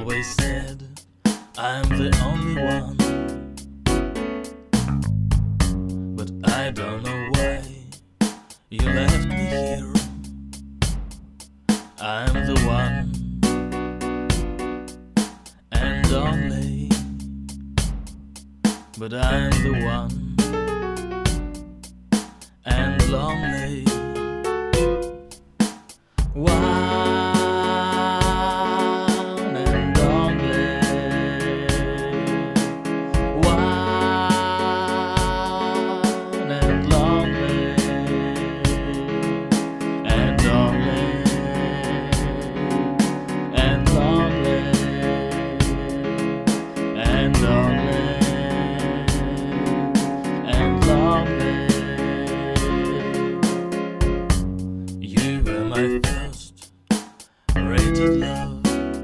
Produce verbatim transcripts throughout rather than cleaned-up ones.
always said I'm the only one, but I don't know why you left me here. I'm the one and only, but I'm the one and lonely. One and only, one and lonely, and only, and lonely, and only, and lonely. You were my first rated love.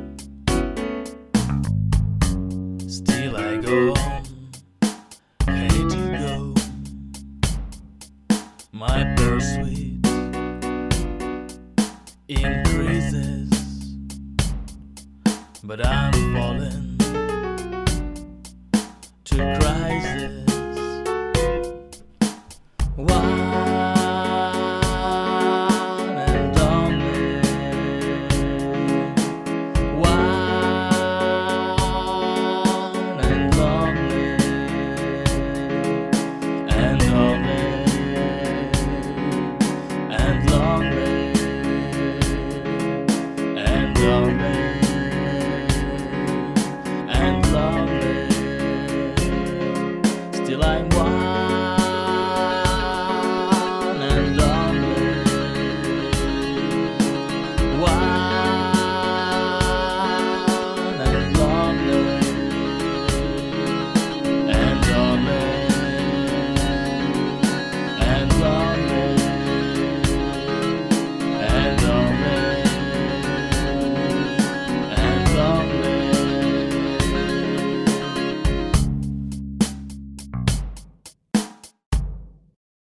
Still I go on, hate to go. My pursuit increases, but I'm falling to crisis.